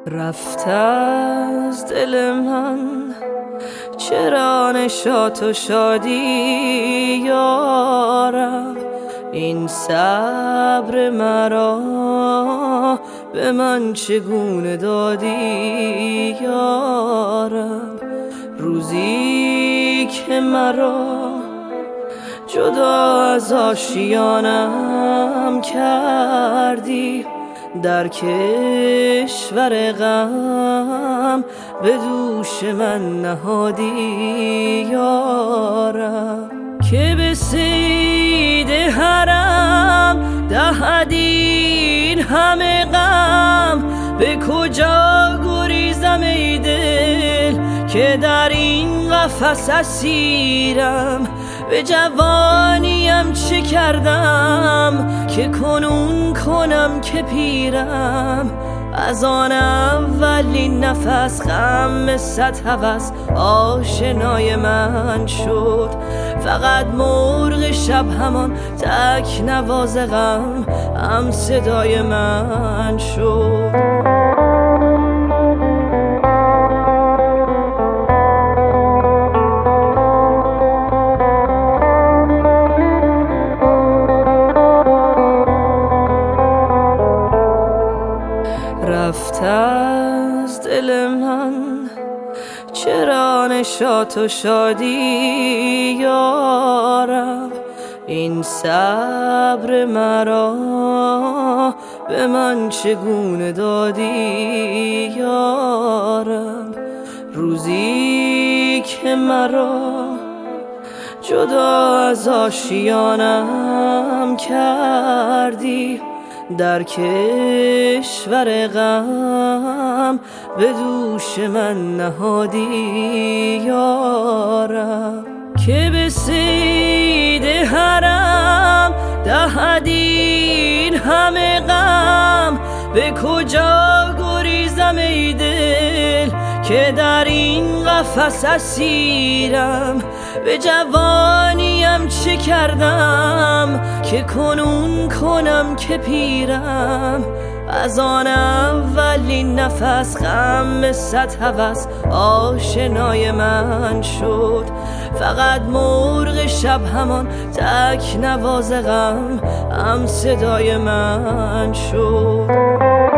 رفته از دل من چرا نشاط و شادی یارب، این صبر مرا به من چگونه دادی یارب. روزی که مرا جدا از آشیانم کردی، در کشور غم به دوش من نهادی یارب. که به صید حرم دهدین همه غم، به کجا گریزم ای دل که در این قفس اسیرم. به جوانیم چه کردم که کنون کنم که پیرم. از آن اولین نفس غم صد هوس آشنای من شد. فقط مرغ شب همان تک نواز غم هم صدای من شد. رفته از دل من چرا نشاط و شادی یارب، این صبر مرا به من چگونه دادی یارب. روزی که مرا جدا از آشیانم کردی، در کشور غم به دوش من نهادی یارب. که به صید حرم دهدین همه غم، به کجا گریزم ای دل که در این قفس اسیرم. به جوانیم چه کردم که کنون کنم که پیرم. از آن اولین نفس غم صد هوس آشنای من شد. فقط مرغ شب همان تک نواز غم هم صدای من شد.